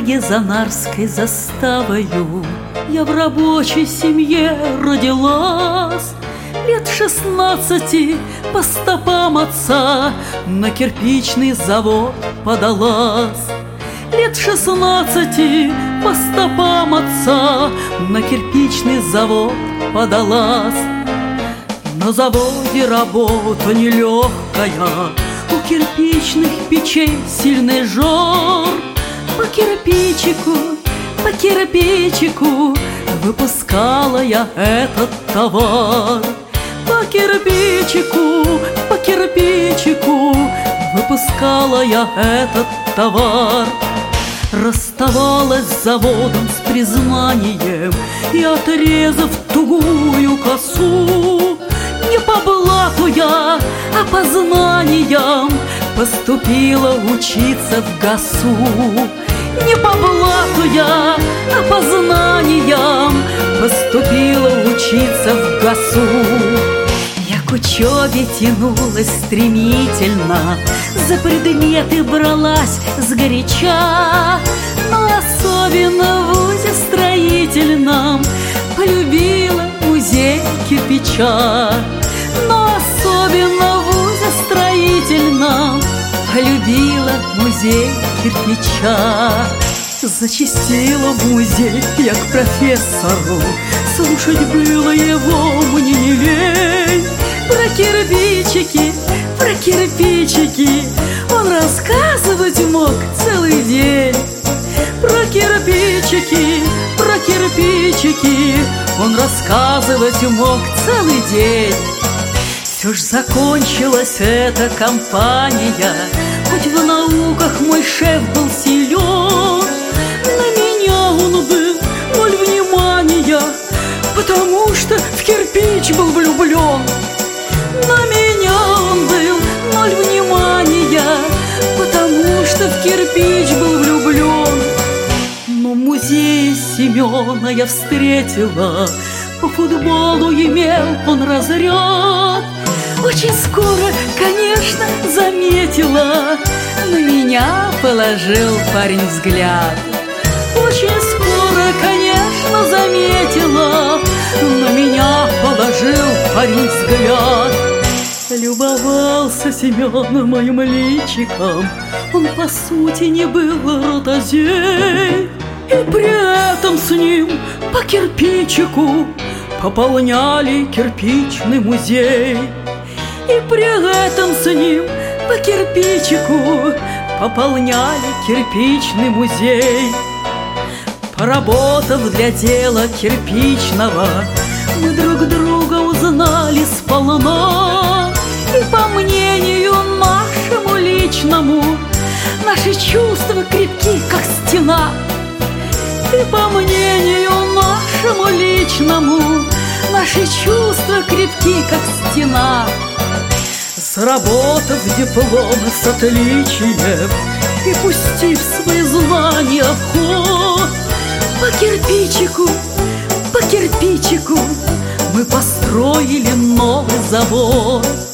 Праге за Нарской заставою я в рабочей семье родилась. Лет 16 по стопам отца на кирпичный завод подалась. Лет 16 по стопам отца на кирпичный завод подалась. На заводе работа нелегкая, у кирпичных печей сильный жор. По кирпичику выпускала я этот товар. По кирпичику выпускала я этот товар. Расставалась с заводом с признанием и, отрезав тугую косу, не по блату я, а по знаниям поступила учиться в ГАСУ. Не по блату я, а по знаниям поступила учиться в ГАСУ. Я к учебе тянулась стремительно, за предметы бралась сгоряча, но особенно в вузе строительном полюбила музей кирпича. Но особенно в вузе строительном полюбила музей кирпича. Зачастила в музей я к профессору, слушать было его мне не лень. Про кирпичики он рассказывать мог целый день. Про кирпичики он рассказывать мог целый день. Все ж закончилась эта кампания, хоть в науках мой шеф был силен. На меня он был ноль внимания, потому что в кирпич был влюблен. На меня он был ноль внимания, потому что в кирпич был влюблен. Но в музее Семена я встретила, по футболу имел он разряд. Очень скоро, конечно, заметила, на меня положил парень взгляд. Очень скоро, конечно, заметила, на меня положил парень взгляд. Любовался Семен моим личиком, он по сути не был ротозей. И при этом с ним по кирпичику пополняли кирпичный музей. И при этом с ним по кирпичику пополняли кирпичный музей. Поработав для дела кирпичного, мы друг друга узнали сполна. И по мнению нашему личному, наши чувства крепки, как стена. И по мнению нашему личному, наши чувства крепки, как стена. Заработав дипломы с отличием и пустив свои знания в ход, по кирпичику мы построили новый завод.